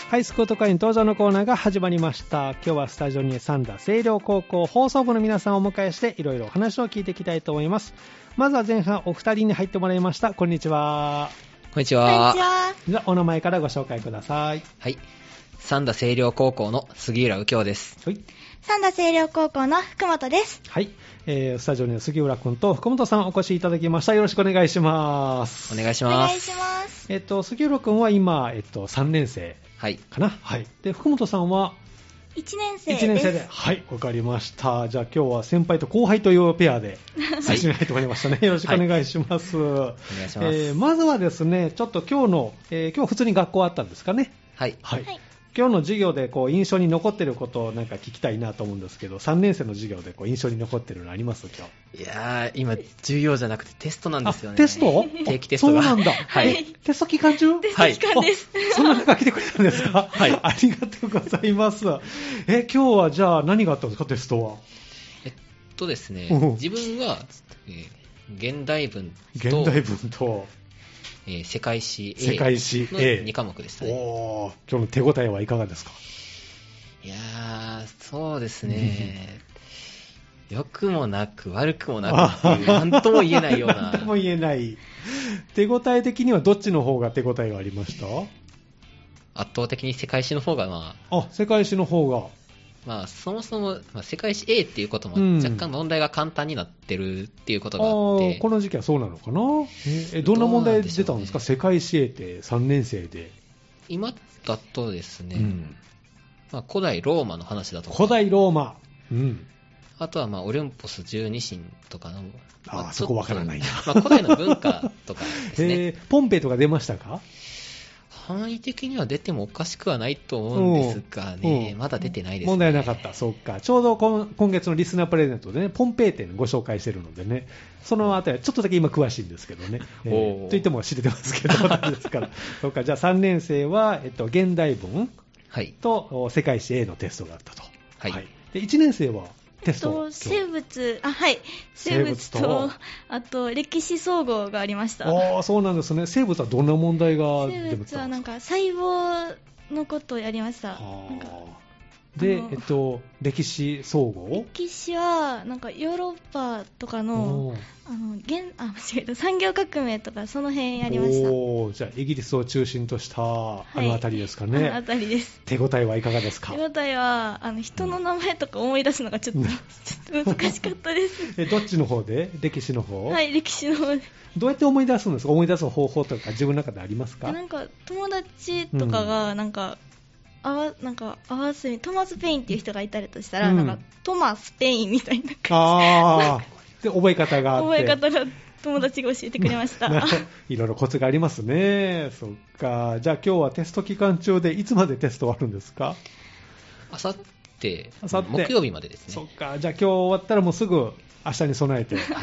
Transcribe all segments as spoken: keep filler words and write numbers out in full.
ハイスクート会員登場のコーナーが始まりました。今日はスタジオに三田清涼高校放送部の皆さんをお迎えしていろいろお話を聞いていきたいと思います。まずは前半お二人に入ってもらいました。こんにちは。 こんにちは。 じゃあお名前からご紹介ください。 はい。三田清涼高校の杉浦右京です。 はい。 三田清涼高校の福本です。 はい、えー、スタジオには杉浦君と福本さんお越しいただきました。よろしくお願いします。 お願いします。お願いします。 えっと杉浦君は今、えっと、さんねん生かな。はい。で福本さんはいちねん生です。 いちねん生で、はい、わかりました。じゃあ今日は先輩と後輩というペアで最初に入ってまいりましたね。よろしくお願いします。はい、お願いします。 えー、まずはですね、ちょっと今日の、えー、今日普通に学校あったんですかね。 はい。 はい。はい、今日の授業でこう印象に残っていることをなんか聞きたいなと思うんですけど、さんねん生の授業でこう印象に残っているのあります？今日。 いやー、今授業じゃなくてテストなんですよね。 テスト？ 定期テストが。 そうなんだ。 はい。 テスト期間中？ テスト期間です。 そんな中来てくれたんですか？ はい。 ありがとうございます。え、今日はじゃあ何があったんですか、テストは？ えっとですね、 うん、 自分は、えー、現代文と、 現代文と、 えー、世界史 A 世界史のに科目でしたね。 おー、今日の手応えはいかがですか？ いやー、そうですね。良くもなく悪くもなくっていう、なんとも言えないような。 なんとも言えない。手応え的にはどっちの方が手応えがありました？ 圧倒的に世界史の方が、まあ、あ、世界史の方が。 まあ、そもそも、まあ、世界史 A っていうことも若干問題が簡単になってるっていうことがあって、 うん、あこの時期はそうなのかな。え、どんな問題出たんですか？世界史 A ってさんねん生で。 今だとですね、 うんまあ、古代ローマの話だとか、 古代ローマ、うん、 あとはまあオリンポス十二神とかの、 あ、 まあ、 そこわからないな、 まあ、古代の文化とかですね、 えー、ポンペイとか出ましたか？ 範囲的には出てもおかしくはないと思うんですがね、まだ出てないですね。 問題なかった。そうか。ちょうど今月のリスナープレゼントでね、ポンペイ店ご紹介してるのでね、そのあたりちょっとだけ今詳しいんですけどね、えー、と言っても知れてますけどですからそうか。じゃあさんねん生は、えっと、現代文と世界史 A のテストがあったと。 はい。はい、 でいちねん生はテスト、 と生物、あ、はい、生物と、あと歴史総合がありました。 ああ、そうなんですね。生物はどんな問題が出てたんですか？ 生物はなんか細胞のことをやりました。なんかで、えっと、歴史総合？ 歴史はなんかヨーロッパとかのあの現あ間違えた産業革命とかその辺やりました。 おー、じゃあイギリスを中心としたあの辺りですかね。 はい、あの辺りです。 手応えはいかがですか？ 手応えはあの人の名前とか思い出すのがちょっと、うん、ちょっと難しかったです。 えどっちの方で？歴史の方？ はい、歴史の方で。 どうやって思い出すんですか？思い出す方法とか自分の中でありますか？ なんか友達とかがなんか、うんあわなんか合わせにトマス・ペインっていう人がいたりとしたら、うん、なんかトマス・ペインみたいな感じあで覚え方があって覚え方が友達が教えてくれましたいろいろコツがありますね。そっか。じゃあ今日はテスト期間中でいつまでテストあるんですか？ あさって木曜日までですね。 そっか。じゃあ今日終わったらもうすぐ明日に備えて、はい、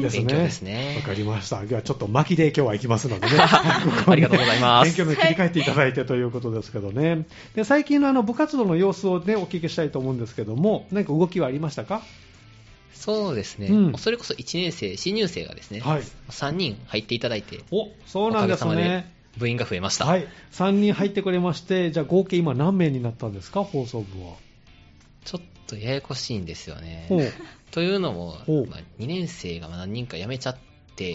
ですね。 勉強ですね。 わかりました。今日はちょっと巻きで今日は行きますのでね。 ありがとうございます。 勉強に切り替えていただいてということですけどね。で最近のあの部活動の様子をねお聞きしたいと思うんですけども、何か動きはありましたか？ そうですね、うん、それこそいちねん生、新入生がですね、はい、さんにん入っていただいて、 お、そうなんですね。 おかげさまで部員が増えました。 はい、さんにん入ってくれまして、じゃあ合計今何名になったんですか、放送部は。 ちょっとややこしいんですよね。というのも、まあ、にねん生が何人か辞めちゃって、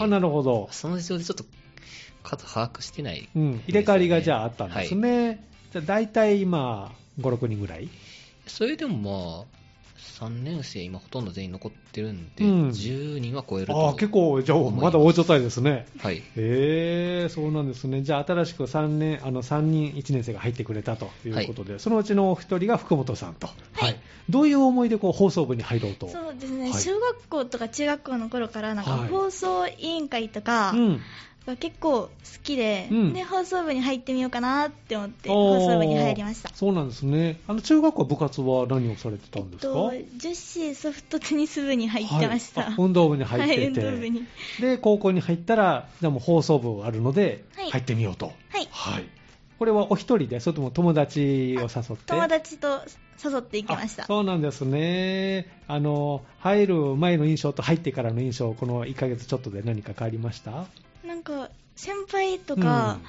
あ、なるほど。 その事情でちょっと数把握してない、ね、 うん、入れ替わりがじゃああったんですね。はい、じゃあ大体今ご、ろくにんぐらい？ それでもまあさんねん生今ほとんど全員残ってるんで、うん、じゅうにんは超えると思います。 あ、結構じゃあまだ大所帯ですね。 はい。 えー、そうなんですね。じゃあ新しくさんねんあのさんにんいちねん生が入ってくれたということで、はい、そのうちのお一人が福本さんと、はいはい、どういう思いでこう放送部に入ろうと？ そうですね、はい、小学校とか中学校の頃からなんか放送委員会とか、はいうん、が結構好きで、うん、で放送部に入ってみようかなって思って放送部に入りました。 そうなんですね。あの中学校部活は何をされてたんですか？ えっと、女子ソフトテニス部に入ってました。 はい、運動部に入ってて、はい、運動部にで高校に入ったらじゃあもう放送部あるので入ってみようと、はいはいはい、これはお一人でそれとも友達を誘って？ 友達と誘っていきました。 そうなんですね。あの入る前の印象と入ってからの印象、このいっかげつちょっとで何か変わりました？ なんか先輩とか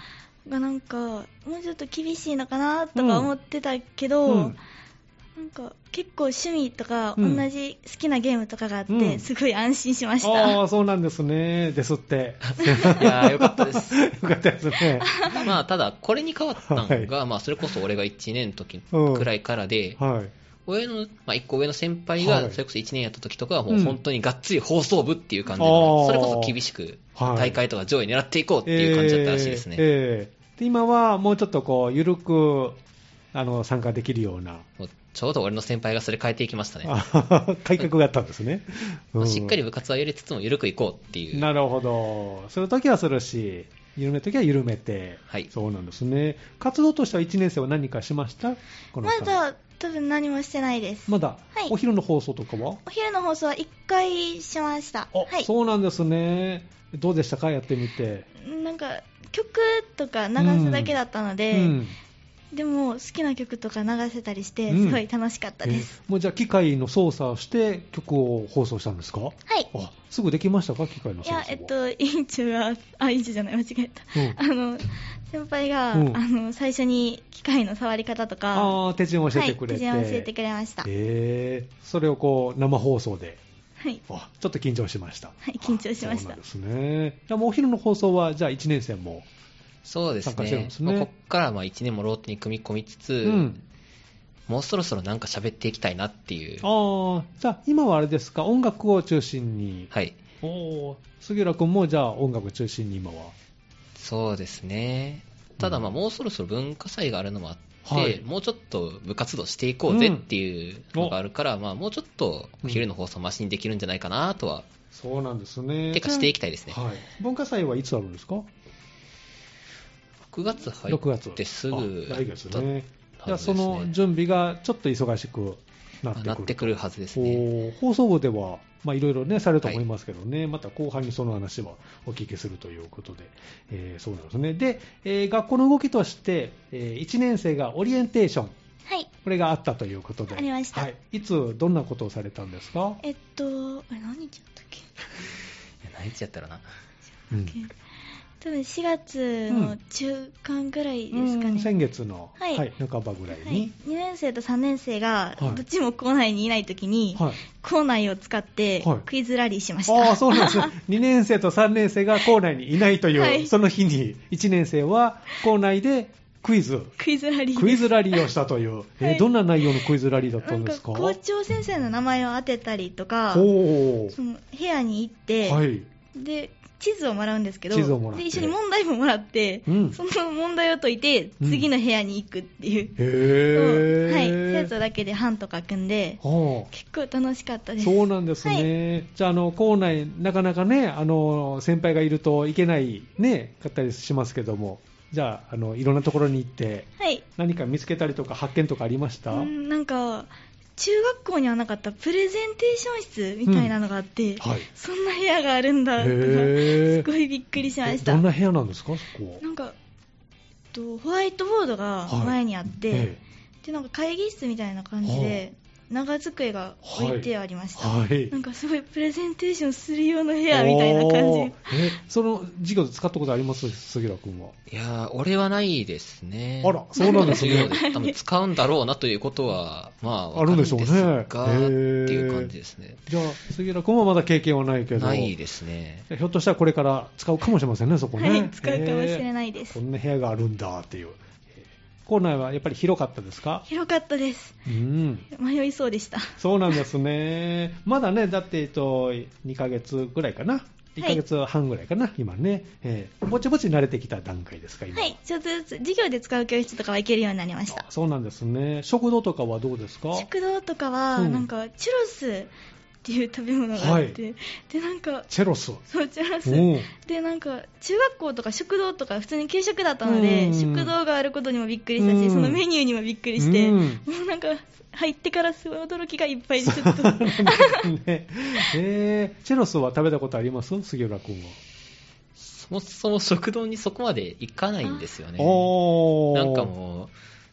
がなんかもうちょっと厳しいのかなとか思ってたけど、うんうん、なんか結構趣味とか同じ好きなゲームとかがあって、うん、すごい安心しました。 ああ、そうなんですね。ですって。 いやーよかったです。 よかったですね。 まあただこれに変わったのが、はい、まあそれこそ俺がいちねんの時くらいからで、うん、はい、上の、まあ、いっこ上の先輩がそれこそいちねんやった時とかはもう本当にがっつり放送部っていう感じで、うん、それこそ厳しく大会とか上位狙っていこうっていう感じだったらしいですね。はい、えーえー、で今はもうちょっとこう緩くあの参加できるような、 もうちょうど俺の先輩がそれ変えていきましたね。 改革があったんですね。 うん、しっかり部活はやりつつも緩くいこうっていう。 なるほど。するときはするし、緩めるときは緩めて、 はい、 そうなんですね。活動としてはいちねん生は何かしました？このまだ多分何もしてないです。 まだ、 はい、 お昼の放送とかは？ お昼の放送はいっかいしました。 はい、そうなんですね。どうでしたか、やってみて？ なんか曲とか流すだけだったので、うんうんでも好きな曲とか流せたりしてすごい楽しかったです。 うん、えー、もうじゃあ機械の操作をして曲を放送したんですか？ はい。 あ、すぐできましたか、機械の操作は？ いや、えっと委員長があ委員長じゃない間違えた。うん、あの先輩が、うん、あの最初に機械の触り方とかあ手順を教えてくれて、 はい、手順を教えてくれました。 えー、それをこう生放送で。 はい。 あ、ちょっと緊張しました。 はい、緊張しました。 そうなんですね。じゃあもうお昼の放送はじゃあいちねん生もそうです ね, ですね、まあ、ここからまあいちねんもローテに組み込みつつ、うん、もうそろそろなんか喋っていきたいなっていう。 ああ、じゃあ今はあれですか、音楽を中心に。 はい。 お杉浦君もじゃあ音楽中心に今は？ そうですね。ただまあもうそろそろ文化祭があるのもあって、はい、もうちょっと部活動していこうぜっていうのがあるから、うん、まあもうちょっと昼の放送マシにできるんじゃないかなとは、うん、 そうなんですね。 てかしていきたいですね。 はい、文化祭はいつあるんですか？ ろくがつ入ってすぐ来月ね。じゃあその準備がちょっと忙しくなってくる、 なってくるはずですね。 放送部ではいろいろねされると思いますけどね、はい、また後半にその話はお聞きするということで、えー、そうなんですね。で、えー、学校の動きとして、えー、いちねん生がオリエンテーション、 はい、 これがあったということで、 ありました。 はい、いつどんなことをされたんですか？ えっとあれ何日やったっけ何日やったらな、 うん、多分しがつの中間ぐらいですかね、うん、 先月の、はいはい、半ばぐらいに、はい、 にねん生とさんねん生がどっちも校内にいないときに、はい、校内を使ってクイズラリーしました。 はい、ああ、そうなんですね。にねん生とさんねん生が校内にいないという、はい、その日にいちねん生は校内でクイズクイズラリークイズラリーをしたという、はい、えー、どんな内容のクイズラリーだったんですか？ なんか校長先生の名前を当てたりとか、その部屋に行って、はい、で地図をもらうんですけど、 地図をもらってで一緒に問題ももらって、うん、その問題を解いて次の部屋に行くっていう、うん、へー、はい、生徒だけで班とか組んで、はあ、結構楽しかったです。 そうなんですね。はい、じゃあ、あの校内なかなかね、あの先輩がいるといけないねかったりしますけども、じゃあ、あのいろんなところに行って、はい、何か見つけたりとか発見とかありました？ うん、なんか中学校にはなかったプレゼンテーション室みたいなのがあって、うん、はい、そんな部屋があるんだとかすごいびっくりしました。 どんな部屋なんですか、そこは？ なんかとホワイトボードが前にあって、はい、でなんか会議室みたいな感じで、はあ、長机が置いてありました、はい、なんかすごいプレゼンテーションするような部屋みたいな感じ。 えその授業で使ったことあります？杉浦君は。 いや俺はないですね。 あら、そうなんですね。 多分使うんだろうなということはまああるんでしょうね。がっていう感じですね。 じゃあ杉浦君はまだ経験はないけど。 ないですね。 ひょっとしたらこれから使うかもしれませんね、そこね。 はい、使うかもしれないです。 こんな部屋があるんだっていう。校内はやっぱり広かったですか？ 広かったです、うん、迷いそうでした。 そうなんですね。まだね、だって、えっと、にかげつぐらいかな、いっかげつはんぐらいかな、はい、今ね、えー、ぼちぼち慣れてきた段階ですか？今はい、ちょっとずつ授業で使う教室とかは行けるようになりました。 そうなんですね。食堂とかはどうですか？ 食堂とかは、うん、なんかチュロスっていう食べ物があって、はい、でなんかチェロスそうチェロスでなんか中学校とか食堂とか普通に給食だったので、食堂があることにもびっくりしたし、そのメニューにもびっくりして、もうなんか入ってからすごい驚きがいっぱいでちょっとねえー、チェロスは食べたことあります？杉浦君は。 そもそも食堂にそこまで行かないんですよね。なんかもう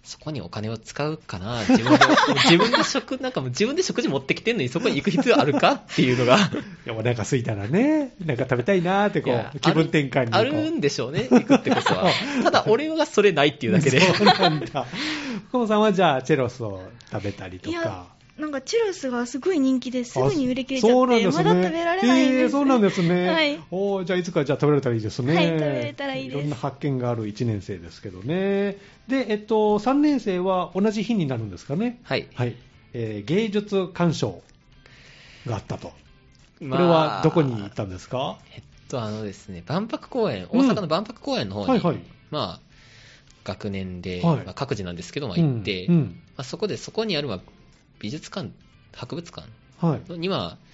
そこにお金を使うかな、自分で自分で食なんかもう自分で食事持ってきてんのにそこに行く必要あるかっていうのが、 でもお腹空いたらね、なんか食べたいなーってこう気分転換にこうあるんでしょうね、行くってことは。ただ俺がそれないっていうだけで。 そうなんだ。コモさんはじゃあチェロスを食べたりとか。 なんかチュロスがすごい人気ですぐに売り切れちゃって、 そうなんですね、 まだ食べられないんです。 えー、そうなんですね。 はい。 おじゃあいつかじゃあ食べられたらいいですね。 はい、食べれたらいいです。 いろんな発見があるいちねん生ですけどね。で、えっと、さんねん生は同じ日になるんですかね。 はい。 はい。えー、芸術鑑賞があったと。これはどこに行ったんですか？まあ、 えっと、あのですね、万博公園、大阪の万博公園の方に、うんはいはい、まあ、学年で、はいまあ、各自なんですけど、まあ、行って、うんうんまあ、そこで、そこにある、まあ、美術館、博物館には、はい、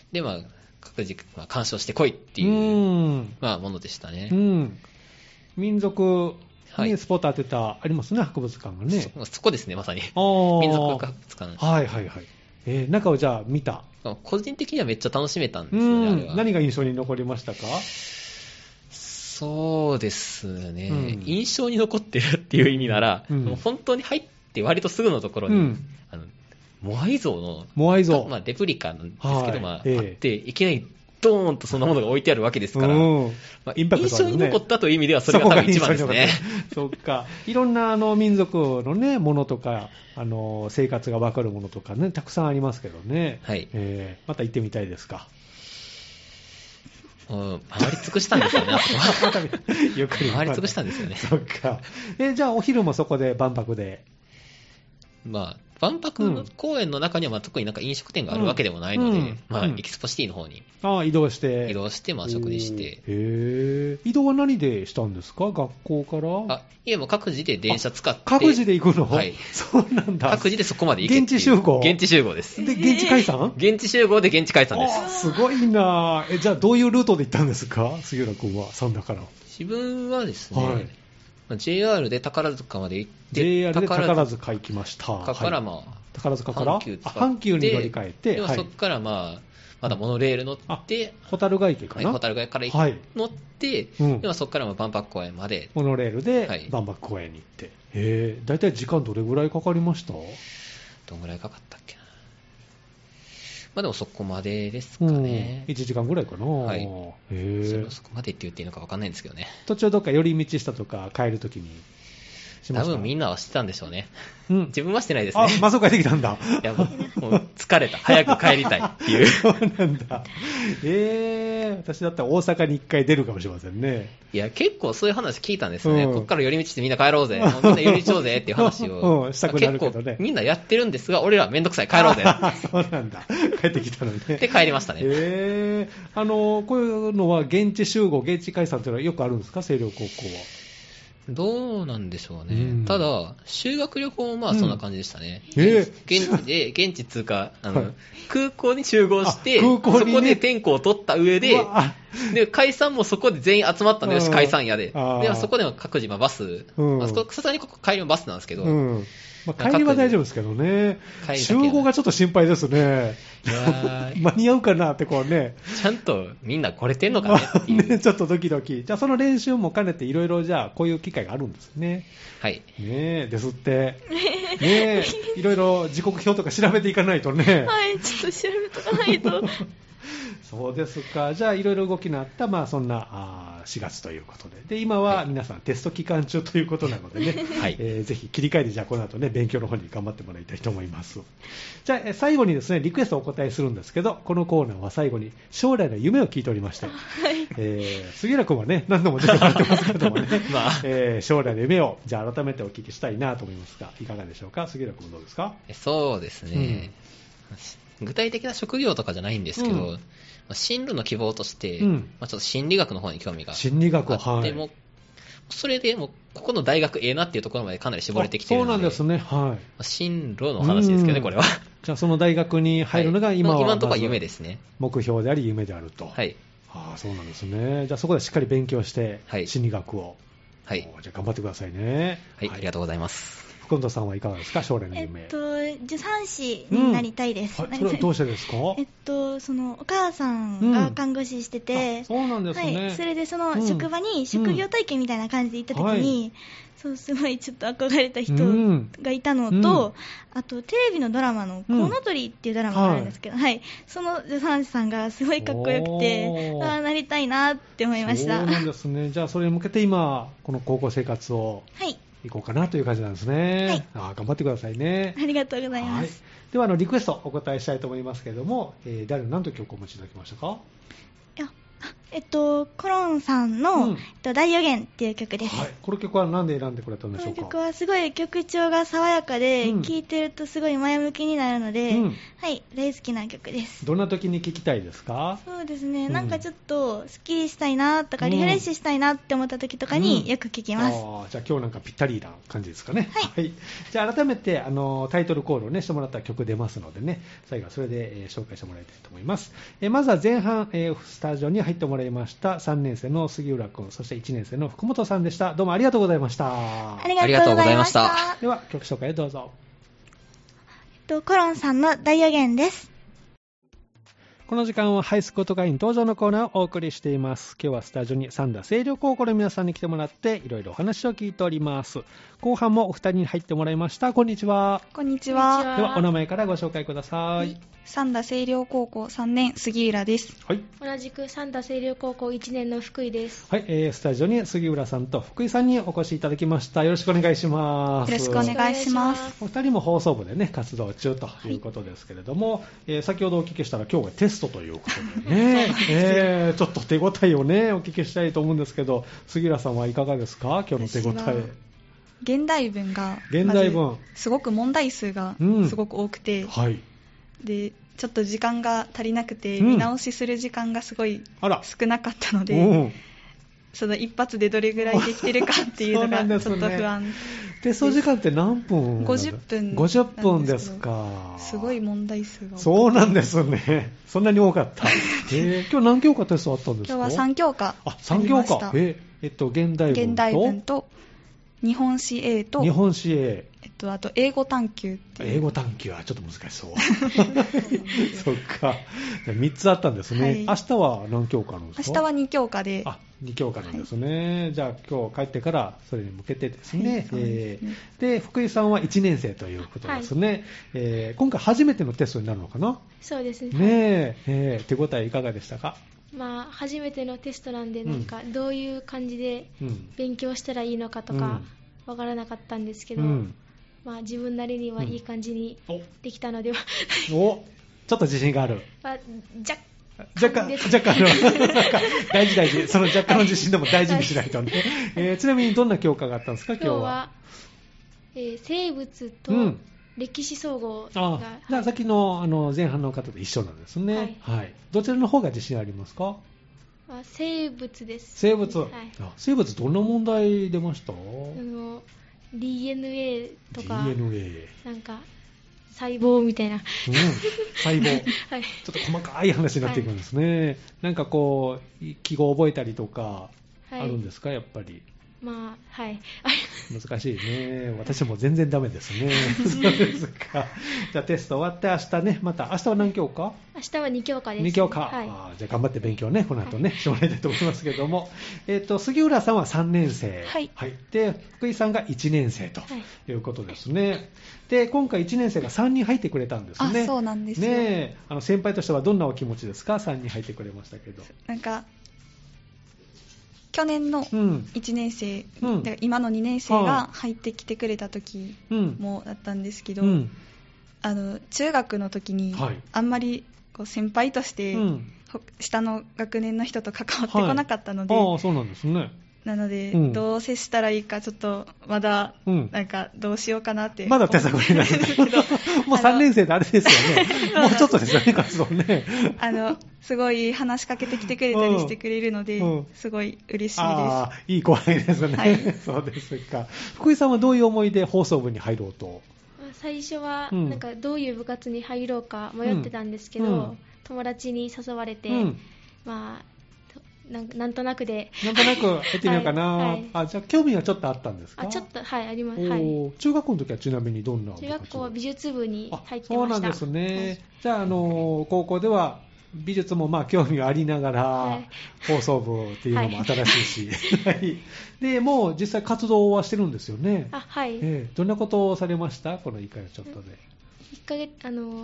で、まあ、各自、まあ、鑑賞してこいっていう、うん、まあ、ものでしたね。 うん、民族にスポット当てた、はい、ありますね、博物館がね。 そ、そこですね、まさに。民族博物館。 はいはいはい。えー、中をじゃあ見た。 個人的にはめっちゃ楽しめたんですよね、あれは。 何が印象に残りましたか？ そうですね、うん、印象に残ってるっていう意味なら、うん、もう本当に入って割とすぐのところに、うん、あのモアイ像のモアイ像、 まあ、レプリカなんですけど、はいまあえー、あっていきなりドーンとそんなものが置いてあるわけですから、うんまあ、インパクトあるね、印象に残ったという意味ではそれが多分一番ですね。 そっか、いろんなあの民族の、ね、ものとかあの生活が分かるものとかねたくさんありますけどね、 はいえー、また行ってみたいですか？ うん、回り尽くしたんですよね、あそこは。 ゆっくり回り尽くしたんですよね。 そっか。え、じゃあお昼もそこで万博で。 まあ、万博公園の中にはまあ特になんか飲食店があるわけでもないので、うんまあ、エキスポシティの方にあ移動して、 移動してまあ食事して。 へ移動は何でしたんですか？学校から？ あいやもう各自で電車使って。 各自で行くの？ はい。 そうなんだ。 各自でそこまで行けっていう。 現地集合？ 現地集合です。 で、現地解散？ 現地集合で現地解散です。 あすごいなえ、じゃあどういうルートで行ったんですか？杉浦君は、三田から。 自分はですね、はいジェイアール で宝塚まで行って、 ジェイアール で宝塚行きました。 からまあ、 宝塚から阪急に乗り換えて、 はい、そこからまあ、まだモノレール乗って、 蛍ヶ池かな、 はい、蛍ヶ池から乗って、はい、でそこから万博公園まで。 モノレールで万博公園に行って。へー、だいたい時間どれぐらいかかりました？ どんぐらいかかったっけな。まあでもそこまでですかね。 うん、いちじかんぐらいかな。 はい。へそれはそこまでって言っていいのか分かんないんですけどね。 途中どっか寄り道したとか帰るときにしました？ 多分みんなはしてたんでしょうね。 うん、 自分はしてないですね。 あ、まあそう帰ってきたんだ。 いやもう、もう疲れた。早く帰りたいっていう。 そうなんだ。えー、私だったら大阪にいっかい出るかもしれませんね。 いや、結構そういう話聞いたんですよね。うん、こっから寄り道してみんな帰ろうぜ。みんな寄り道しようぜっていう話を。 うん、したくなるけどね。 結構みんなやってるんですが、俺らめんどくさい帰ろうぜ。 そうなんだ。帰ってきたのね。 で帰りましたね。 えー、あの、こういうのは現地集合、現地解散というのはよくあるんですか？星稜高校は。 どうなんでしょうね、うん、ただ修学旅行もまあそんな感じでしたね、 うんえー、 現地で現地通過あの、はい、空港に集合して空港に、ね、 そこで点呼を取った上でで解散もそこで全員集まったのよし解散やででそこでも各自バス、うん、あそこさすがにここ帰りもバスなんですけど、うんまあ、帰りは大丈夫ですけどね、集合がちょっと心配ですね。いや間に合うかなってこうね、 ちゃんとみんな来れてんのかねっていう、 ね、ちょっとドキドキ。じゃあその練習も兼ねていろいろじゃあこういう機会があるんですね。 はい。 ねえですって。ねえいろいろ時刻表とか調べていかないとね。 はい、ちょっと調べとかないと。 そうですか。じゃあいろいろ動きのあったまあそんなあしがつということで、で今は皆さんテスト期間中ということなのでね、はいえー、ぜひ切り替えてじゃあこの後ね勉強の方に頑張ってもらいたいと思います。じゃあ最後にですねリクエストをお答えするんですけど、このコーナーは最後に将来の夢を聞いておりまして、はいえー、杉浦君はね何度も出てもらってますけどもね、まあえー、将来の夢をじゃあ改めてお聞きしたいなと思いますがいかがでしょうか。杉浦君どうですか。 そうですね、うん、具体的な職業とかじゃないんですけど、うん進路の希望として、うんまあ、ちょっと心理学の方に興味があって、 心理学は、はい、 もそれでもうここの大学ええなっていうところまでかなり絞れてきているので、 そうなんですね、はい、 進路の話ですけどね、これは。 じゃあその大学に入るのが今は、 はい、今のところは夢ですね。 目標であり夢であると。 はい。 ああ、そうなんですね。じゃあそこでしっかり勉強して、 はい、 心理学を、 はい、 じゃあ頑張ってくださいね。 はい、はい、ありがとうございます。 福本さんはいかがですか、将来の夢。 えっと、助産師になりたいです。 うん、それはどうしてですか？ えっと、そのお母さんが看護師してて、 うん、そうなんですね。 はい、それでその職場に職業体験みたいな感じで行った時に、うんはい、そうすごいちょっと憧れた人がいたのと、うん、あとテレビのドラマのコウノトリっていうドラマがあるんですけど、うんはい、はい、その助産師さんがすごいかっこよくて、ああなりたいなって思いました。 そうなんですね。じゃあそれに向けて今この高校生活を、はい行こうかなという感じなんですね、はい、あ頑張ってくださいね。 ありがとうございます、はい、 ではあのリクエストお答えしたいと思いますけれども、えー、誰の何と曲をお持ちいただきましたか？ いやえっと、コロンさんの、うんえっと、大予言っていう曲です、 はい、この曲は何で選んでくれたんでしょうか？ この曲はすごい曲調が爽やかで、うん、聴いてるとすごい前向きになるので、うん、はい大好きな曲です。 どんな時に聴きたいですか？ そうですね、うん、なんかちょっとスッキリしたいなとか、リフレッシュしたいなって思った時とかによく聴きます、うん、 あじゃあ今日なんかぴったりな感じですかね。はい、はい、じゃあ改めてあのタイトルコールを、ね、してもらった曲出ますのでね、最後はそれで、えー、紹介してもらいたいと思います。えー、まずは前半、えー、スタジオに入ってもらいましたさんねん生の杉浦君、そしていちねん生の福本さんでした。どうもありがとうございました。 ありがとうございました。 では曲紹介どうぞ。 えっと、コロンさんの大予言です。 この時間はハイスクート会員登場のコーナーをお送りしています。今日はスタジオに三田清涼高校の皆さんに来てもらっていろいろお話を聞いております。後半もお二人に入ってもらいました。こんにちは。 こんにちは。 ではお名前からご紹介ください。はい、 三田清涼高校さんねん杉浦です。 はい。 同じく三田清涼高校いちねんの福井です。 はい、えー、スタジオに杉浦さんと福井さんにお越しいただきました。よろしくお願いします。 よろしくお願いします。 お二人も放送部でね活動中ということですけれども、はいえー、先ほどお聞きしたら今日はテストということでね、えー、ちょっと手応えをねお聞きしたいと思うんですけど、杉浦さんはいかがですか、今日の手応え。 現代文が現代文すごく問題数がすごく多くて、うんはい、でちょっと時間が足りなくて、うん、見直しする時間がすごい少なかったので、うん、その一発でどれぐらいできてるかっていうのがちょっと不安です。 テスト時間って何分？ ごじゅっぷん。 ごじゅっぷんですか。 すごい問題数が多い。 そうなんですね。そんなに多かった。えー、今日何教科テストあったんですか？ 今日はさん教科ありました。 あ、さん教科。えー、えっと現代文と現代文と日本史 A と日本史 A、 えっと、あと英語探究っていう。 英語探究はちょっと難しそうそっか、みっつあったんですね、はい、明日は何教科なんですか？ 明日はに教科で。 あ、に教科なんですね、はい、じゃあ今日帰ってからそれに向けてですね、はい、えー、で福井さんはいちねん生ということですね、はいえー、今回初めてのテストになるのかな？ そうですね、 ねえ、えー、手応えいかがでしたか？ まあ、初めてのテストなんで、なんかどういう感じで勉強したらいいのかとかわからなかったんですけど、うん、まあ、自分なりにはいい感じにできたのでは、 うん、おちょっと自信がある、 まあ、 若干若干若干大事大事、その若干の自信でも大事にしないとね、えー、ちなみにどんな教科があったんですか？今日は、今日は、 えー、生物と、うん歴史総合が、ああ、じゃあさっき の, あの前半の方と一緒なんですね、はいはい、どちらの方が自信ありますか？ あ、生物です。 生物、はい、あ生物どんな問題出ました？あの ディーエヌエー とかディーエヌエーなんか細胞みたいな、うん、 細胞、はい、ちょっと細かい話になっていくんですね、はい、なんかこう記号を覚えたりとかあるんですか、はい、やっぱり。 まあ、はい。 難しいね。私も全然ダメですね。そうですか。じゃあテスト終わって明日ね、また明日は何教科？ 明日はに教科です。 に教科。はい、あじゃあ頑張って勉強ね、この後ね、はい、してもらいたいと思いますけれども、えっと杉浦さんはさんねん生、はい、はい。で福井さんがいちねん生ということですね。はい、で今回いちねん生がさんにん入ってくれたんですね。 あ、そうなんですよ。 ね、あの先輩としてはどんなお気持ちですか？さんにん入ってくれましたけど。 なんか。去年のいちねん生、うん、今のにねん生が入ってきてくれた時もだったんですけど、うん、あの中学の時にあんまりこう先輩として下の学年の人と関わってこなかったので、 はい、あ、そうなんですね。 なので、うん、どう接したらいいかちょっとまだなんかどうしようかなってまだ手探りなんですけどもうさんねん生であれですよねもうちょっとですよね活動ねあのすごい話しかけてきてくれたりしてくれるので、うん、すごい嬉しいです。 あいい後輩ですね、はい、そうですか。福井さんはどういう思いで放送部に入ろうと？ 最初はなんかどういう部活に入ろうか迷ってたんですけど、うん、友達に誘われて、うん、まあなんなんとなくでなんとなく入ってみようかな、はいはい、あじゃあ興味はちょっとあったんですか？ あちょっとはいあります、はい、 中学校の時はちなみにどんな部活？ 中学校は美術部に入ってました。 そうなんですね。じゃあ、あの高校では美術もまあ興味がありながら、はい、放送部っていうのも新しいし、はい、でもう実際活動はしてるんですよね。 あ、はい、 えー、どんなことをされました？このいっかげつちょっとで。 いっかげつあの、うん、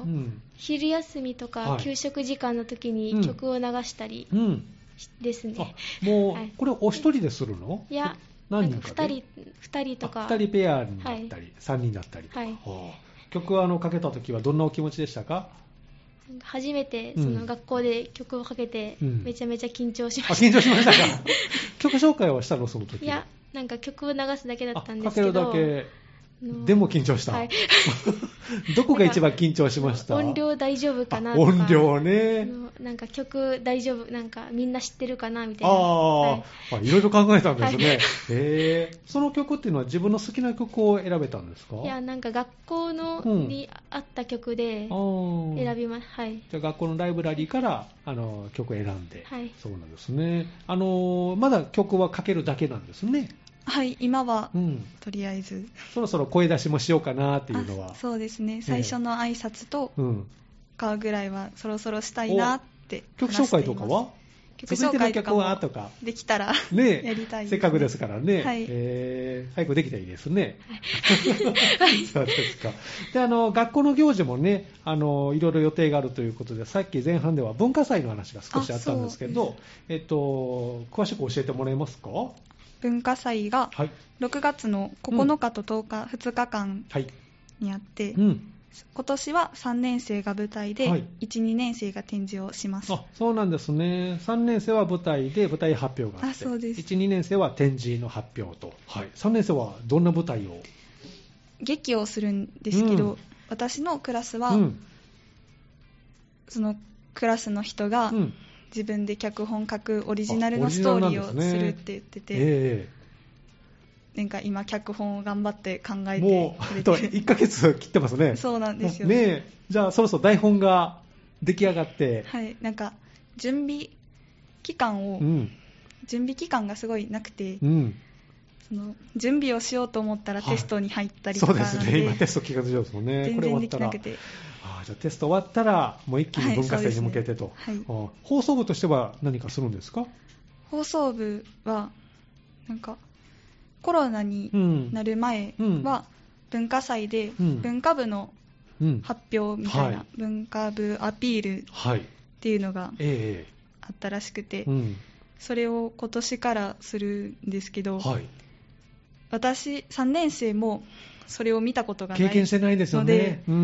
昼休みとか給食時間の時に曲を流したりですね、 うんうん、もう、はい、これお一人でするの？ いや何人かで？ ふたり、ふたりとかふたりペアになったり、はい、さんにんだったりとか、はい、曲をあのかけた時はどんなお気持ちでしたか？ 初めてその学校で曲をかけてめちゃめちゃ緊張しました、 うん、あ緊張しましたか？曲紹介はしたのその時？ いやなんか曲を流すだけだったんですけど、 かけるだけでも緊張した、はい、どこが一番緊張しました？ 音量大丈夫かなとか、 音量ね、 なんか曲大丈夫、なんかみんな知ってるかなみたいな、 あ、はい、あいろいろ考えたんですね、はい、えー、その曲っていうのは自分の好きな曲を選べたんですか？ いやなんか学校のに合った曲で選びます、うん、はい、 じゃあ学校のライブラリーからあの曲を選んで、はい、そうなんですね。あのまだ曲はかけるだけなんですね。 はい、今は、うん、とりあえずそろそろ声出しもしようかなっていうのは。 そうですね、最初の挨拶とかぐらいはそろそろしたいなって曲紹介とかは曲紹介とかもできたら、ね、やりたいですね。 せっかくですからね、はい、えー、早くできたらいいですね、はい、そうですか。であの学校の行事もねあのいろいろ予定があるということで、さっき前半では文化祭の話が少しあったんですけど、えっと、詳しく教えてもらえますか？ 文化祭がろくがつのここのかととおか、うん、ふつかかんにあって、うん、今年はさんねん生が舞台で、はい、いち、にねん生が展示をします。 あ、そうなんですね。さんねん生は舞台で舞台発表があって、あ、そうです。いち、にねん生は展示の発表と、はい、さんねん生はどんな舞台を？ 劇をするんですけど、うん、私のクラスは、うん、そのクラスの人が、うん、自分で脚本書くオリジナルのストーリーをするって言ってて、ね、えー、なんか今脚本を頑張って考えてくれて、もうあといっかげつ切ってますね。 そうなんですよね。じゃあそろそろ台本が出来上がって、 はい、なんか準備期間を、うん、準備期間がすごいなくて、うん、その準備をしようと思ったらテストに入ったりとか、はい、 そうですね、今テスト期間上ですもんね。 全然できなくて、 あ、じゃあテスト終わったらもう一気に文化祭に向けてと、はい、ね、はい、放送部としては何かするんですか？ 放送部はなんかコロナになる前は文化祭で文化部の発表みたいな、うんうん、はい、文化部アピールっていうのがあったらしくて、ええ、うん、それを今年からするんですけど、はい、私さんねん生もそれを見たことがないので、 経験してないですよね。 うん、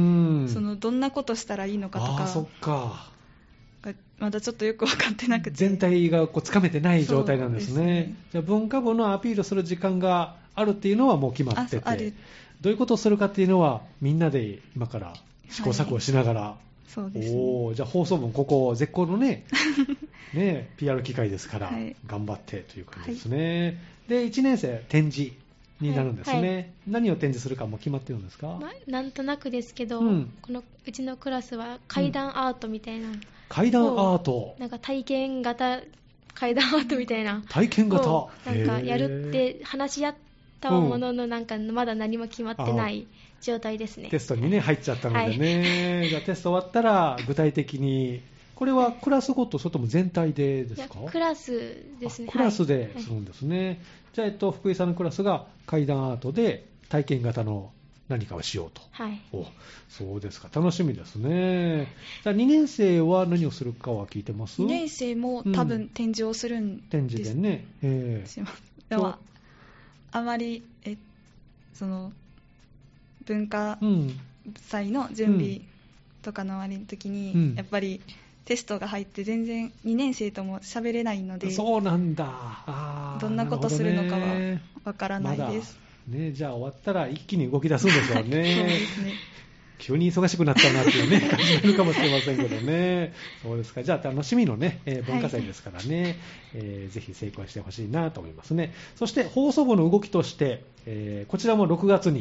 そのどんなことしたらいいのかとか、 あ、そっか、 まだちょっとよく分かってなくて、 全体がこうつかめてない状態なんです ね, ですね。じゃあ文化部のアピールする時間があるっていうのはもう決まってて、どういうことをするかっていうのはみんなで今から試行錯誤しながら、はい、そうですね、お、じゃあ放送部ここ絶好のねね ピーアール 機会ですから、はい、頑張ってという感じですね、はい、でいちねん生展示になるんですね、はいはい、何を展示するかも決まってるんですか？ ま、なんとなくですけど、うん、このうちのクラスは階段アートみたいな、うん、 階段アート、 なんか体験型階段アートみたいな体験型なんかやるって話し合ったものの、なんかまだ何も決まってない状態ですね。 テストにね入っちゃったのでね、はい、じゃあテスト終わったら具体的にこれはクラスごと、それとも全体でですか？ クラスですね。 クラスでするんですね、はい、じゃあ、えっと、福井さんのクラスが階段アートで体験型の何かをしようと、はい、お、そうですか、楽しみですね。じゃあにねん生は何をするかは聞いてます？ にねん生も多分展示をするんです、 うん、展示でね、えー、 します。でもあまりえその文化祭の準備とかのあれの時に、うん、やっぱりテストが入って全然にねん生とも喋れないので、 そうなんだ、あ、 どんなことするのかはわからないです、 まだね、じゃあ終わったら一気に動き出すんでしょうね。そうですね、急に忙しくなったなっていう、ね、感じになるかもしれませんけどね。そうですか。じゃあ楽しみの、ね、えー、文化祭ですからね、はい、えー、ぜひ成功してほしいなと思いますね。そして放送部の動きとして、えー、こちらもろくがつに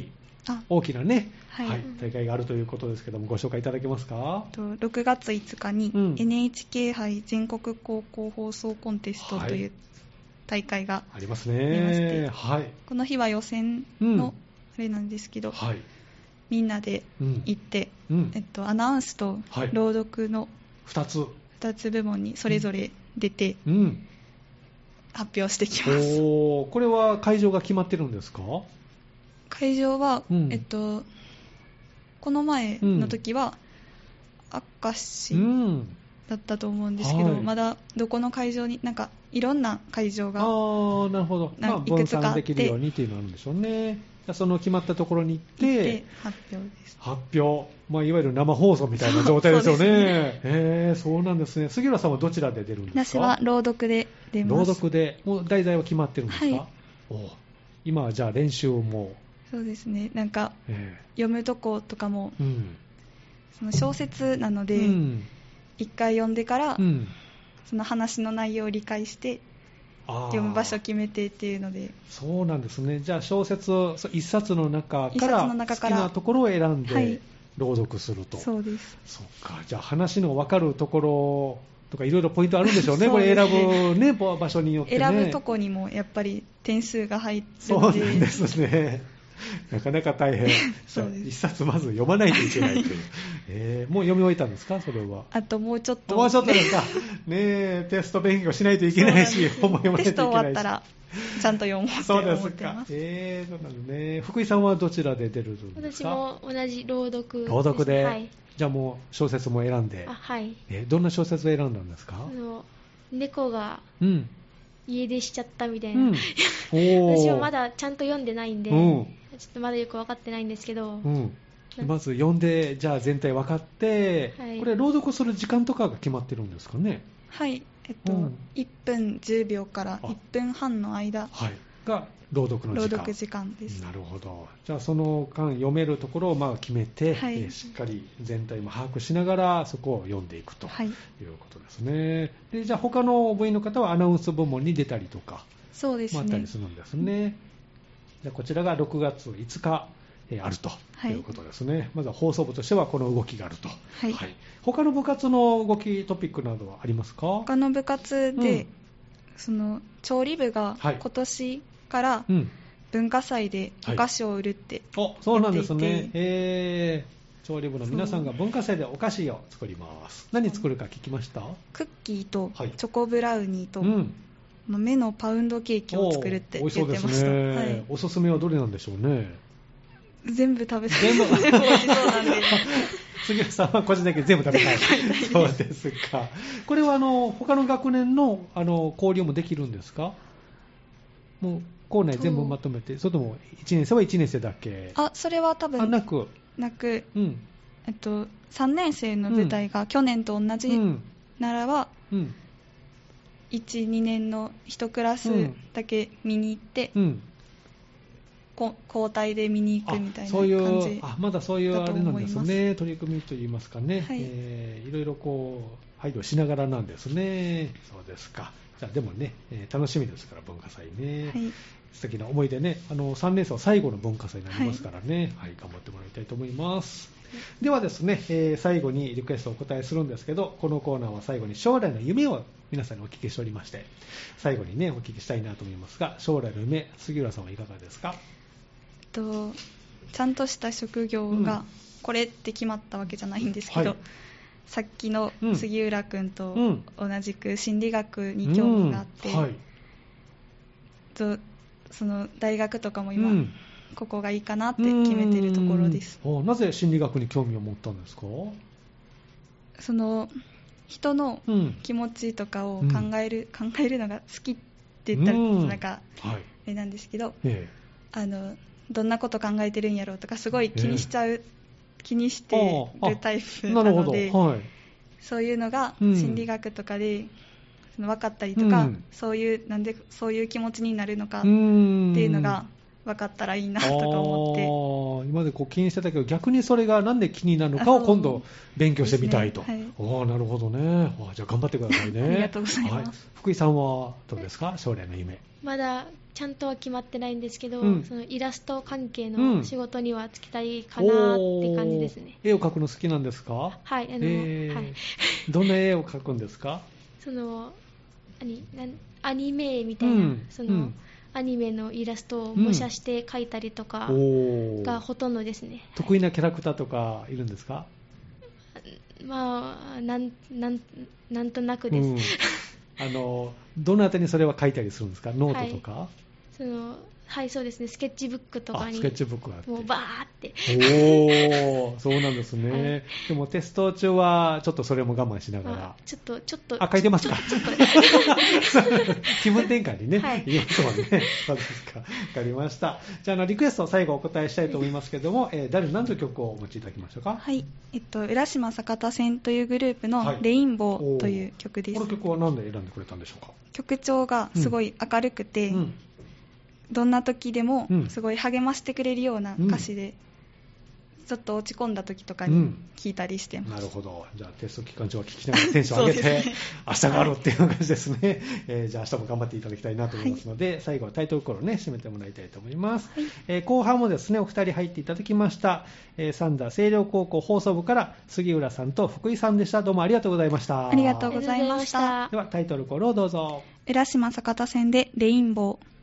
大きなね、 はいはい、大会があるということですけども、ご紹介いただけますか。 ろくがついつかに エヌエイチケー 杯全国高校放送コンテストという大会がありますね。はい、 この日は予選のあれなんですけど、うん、はい、みんなで行って、うんえっと、アナウンスと朗読のふたつ、 ふたつ部門にそれぞれ出て、うん、発表してきます。 お、これは会場が決まってるんですか。 会場は、うんえっと、この前の時は明石だったと思うんですけど、うんはい、まだどこの会場になんかいろんな会場があなるほど、まあ、分散できるようにっていうのがあるんでしょうね。その決まったところに行って発表です。 発表、まあ、いわゆる生放送みたいな状態ですよね。そうですね。へー、そうなんですね。杉浦さんはどちらで出るんですか。 私は朗読で出ます。 朗読でもう題材は決まってるんですか。はい、お今はじゃあ練習も。 そうですね、なんか、えー、読むとことかも、うん、その小説なので、うん、一回読んでから、うん、その話の内容を理解して読む場所を決めてっていうので。 そうなんですね。じゃあ小説一冊の中から好きなところを選んで朗読すると。 はい、そうです。 そうか。じゃあ話の分かるところとかいろいろポイントあるんでしょうね。これ選ぶ、ね、場所によってね。 選ぶとこにもやっぱり点数が入ってるので。そうなんですね。なかなか大変。そうです。一冊まず読まないといけないという、えー、もう読み終えたんですか。それはあともうちょっともうちょっとですか。ねえ、テスト勉強しないといけないし、本も読まないといけないし、 テスト終わったらちゃんと読もうって思ってます。 そうですか。えー、そうなんですね。福井さんはどちらで出るんですか。 私も同じ朗読です。 朗読で、はい、じゃあもう小説も選んで。 あ、はい、 えー、どんな小説を選んだんですか。 あの猫が、うん家出しちゃったみたいな、 うん、 私もまだちゃんと読んでないんで、うん、ちょっとまだよく分かってないんですけど、うん、 まず読んでじゃあ全体分かって、はい、これ朗読する時間とかが決まってるんですかね。 はい、えっとうん、いっぷんじゅうびょうからいっぷんはんの間、 はい、が朗読の時間。 朗読時間です。 なるほど。じゃあその間読めるところをまあ決めて、はい、えー、しっかり全体も把握しながらそこを読んでいくということですね。はい、でじゃあ他の部員の方はアナウンス部門に出たりとかそうですね、 もあったりするんですね。じゃあこちらがろくがついつか、えー、あるということですね。はい、まずは放送部としてはこの動きがあると。はいはい、他の部活の動きトピックなどはありますか。 他の部活で、うん、その調理部が今年から文化祭でお菓子を売るってやっていて、はい、そうなんですね。えー、調理部の皆さんが文化祭でお菓子を作ります。何作るか聞きました。 クッキーとチョコブラウニーと、はい、うん、目のパウンドケーキを作るって言ってました。おいしそうですね。はい、 おすすめはどれなんでしょうね。 全部食べたい。全部美味しそうなんで。 杉浦さんは個人的に全部食べたい。そうですか。これはあの他の学年のあの交流もできるんですか。もう校内全部まとめて、それともいちねん生はいちねん生だけ。 あ、それは多分あなくなく、うん、えっとさんねん生の舞台が去年と同じならば、うんうん、いち、にねんのいちクラスだけ見に行って、うん、交代で見に行くみたいな感じだと思います。そういうあまだそういうあれなんですね。取り組みといいますかね、はい、えー、いろいろこう配慮しながらなんですね。そうですか。じゃあでもね、えー、楽しみですから文化祭ね、はい、素敵な思い出ね。あのさんねん生は最後の文化祭になりますからね、はいはい、頑張ってもらいたいと思います。ではですね、えー、最後にリクエストをお答えするんですけど、このコーナーは最後に将来の夢を皆さんにお聞きしておりまして、最後にねお聞きしたいなと思いますが、将来の夢、杉浦さんはいかがですか。 とちゃんとした職業がこれって決まったわけじゃないんですけど、うん、はい、さっきの杉浦君と同じく心理学に興味があって、うんうん、はい、とその大学とかも今、うん、ここがいいかなって決めているところです。 なぜ心理学に興味を持ったんですか。 その人の気持ちとかを考える、うん、考えるのが好きって言ったらなんかあれなんですけど、ええ、あのどんなこと考えてるんやろうとかすごい気にしちゃう、えー、気にしてるタイプなので、はい、そういうのが心理学とかで、うん、その分かったりとか、うん、そういうなんでそういう気持ちになるのかっていうのが分かったらいいなとか思って、今までこう気にしてたけど逆にそれがなんで気になるのかを今度勉強してみたいと、ね、はい、あ、なるほどね。あ、じゃあ頑張ってくださいね。 ありがとうございます。はい、 福井さんはどうですか、将来の夢。 まだちゃんとは決まってないんですけど、うん、そのイラスト関係の仕事には就きたいかなって感じですね。 絵を描くの好きなんですか？ はい、あの、 えーはい、 どんな絵を描くんですか？ そのアニメみたいな、うん、その、うん、アニメのイラストを模写して描いたりとかがほとんどですね。 得意なキャラクターとかいるんですか？ まあ、なんなんなんとなくです、 うん、あのどのあたりにそれは書いたりするんですか？ノートとか、はい、 そのはいそうですね、スケッチブックとかにスケッチブックがあってもうバーっておーそうなんですね、はい、でもテスト中はちょっとそれも我慢しながらちょっとちょっとあ書いてますか？気分転換にね、はい、言いますもんね。そうですか、わかりました。じゃあ、あのリクエストを最後お答えしたいと思いますけども、えー、誰何という曲をお持ちいただきましたか？ はい、えっと、浦島坂田線というグループのレインボーという曲です、 はい、この曲は何で選んでくれたんでしょうか？ 曲調がすごい明るくて、うんうん、どんな時でもすごい励ましてくれるような歌詞で、うん、ちょっと落ち込んだ時とかに聴いたりしてます、うん、 なるほど。じゃあテスト期間中は聴きながらテンション上げて、ね、明日があるっていう感じですね、えー、じゃあ明日も頑張っていただきたいなと思いますので、はい、最後はタイトルコールをね締めてもらいたいと思います、はい。えー、後半もですねお二人入っていただきました、えー、三田清涼高校放送部から杉浦さんと福井さんでした。どうもありがとうございました。 ありがとうございました。 ではタイトルコールをどうぞ。 浦島坂田線でレインボー。